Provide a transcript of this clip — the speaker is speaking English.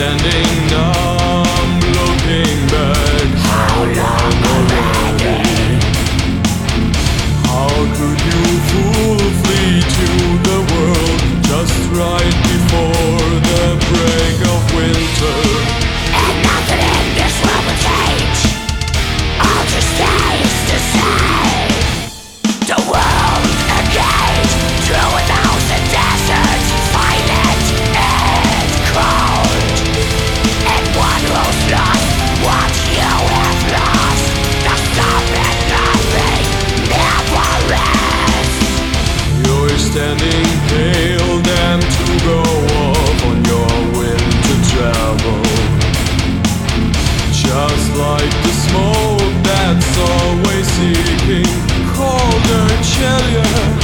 standing numb, looking back. How long already? How could you fool flee to the world just right before the break of winter? And nothing in this world will change. All just stays the same. The world, a cage, through a thousand deserts, violent and cold. And one who's lost what you have lost. The stop and nothing never rests. You're standing pale, damned to go off on your winter travel. Just like the smoke that's always seeking colder, chillier